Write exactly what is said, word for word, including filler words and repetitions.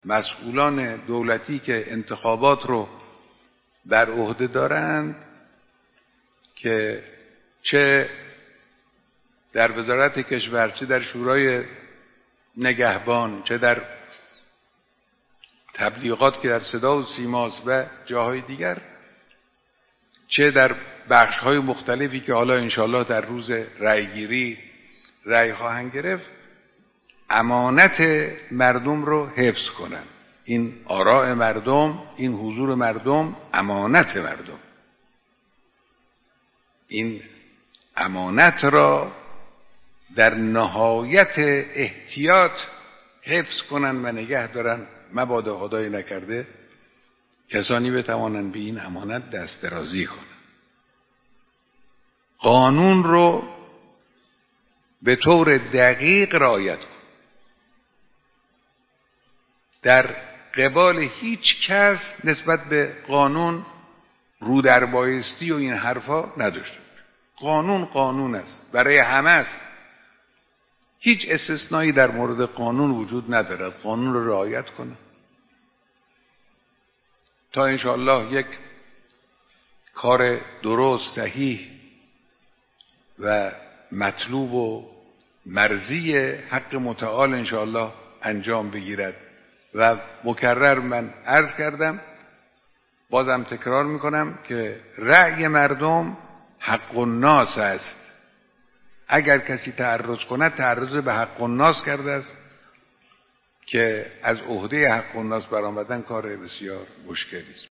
مسئولان دولتی که انتخابات رو بر عهده دارند که چه در وزارت کشور، چه در شورای نگهبان، چه در تبلیغات که در صدا و سیماست و جاهای دیگر، چه در بخش‌های مختلفی که حالا انشاءالله در روز رأیگیری رأی خواهند گرفت، امانت مردم رو حفظ کنن. این آراء مردم، این حضور مردم امانت مردم. این امانت را در نهایت احتیاط حفظ کنن و نگه دارن، مبادا خدای نکرده کسانی بتوانند به این امانت دست درازی کنن. قانون رو به طور دقیق رعایت کن. در قبال هیچ کس نسبت به قانون رو در بایستی و این حرفا نداشته. قانون قانون است، برای همه است. هیچ استثنایی در مورد قانون وجود ندارد. قانون رو رعایت کنه تا انشاءالله یک کار درست، صحیح و مطلوب و مرضی حق متعال انشاءالله انجام بگیرد. و مکرر من عرض کردم، بازم تکرار میکنم که رأی مردم حق الناس است. اگر کسی تعرض کند، تعرض به حق الناس کرده است که از عهده حق الناس برآمدن کار بسیار مشکلی است.